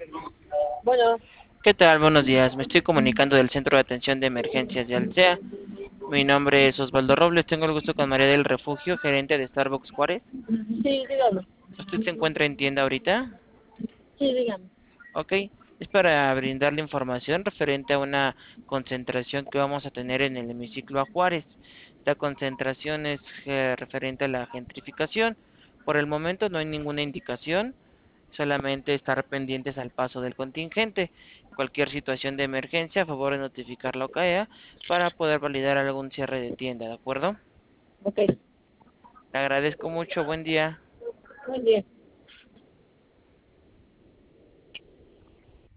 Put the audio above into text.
Bueno, ¿Qué tal? Buenos días. Me estoy comunicando del Centro de Atención de Emergencias de Alsea. Mi nombre es Osvaldo Robles. Tengo el gusto con María del Refugio, gerente de Starbucks Juárez. sí, dígame. ¿Usted se encuentra en tienda ahorita? Sí, dígame. Ok. Es para brindarle información referente a una concentración que vamos a tener en el hemiciclo a Juárez. Esta concentración es referente a la gentrificación. Por el momento no hay ninguna indicación. Solamente estar pendientes al paso del contingente. Cualquier situación de emergencia, a favor de notificar la OCAEA para poder validar algún cierre de tienda, ¿de acuerdo? Ok, Le agradezco mucho, buen día. muy bien.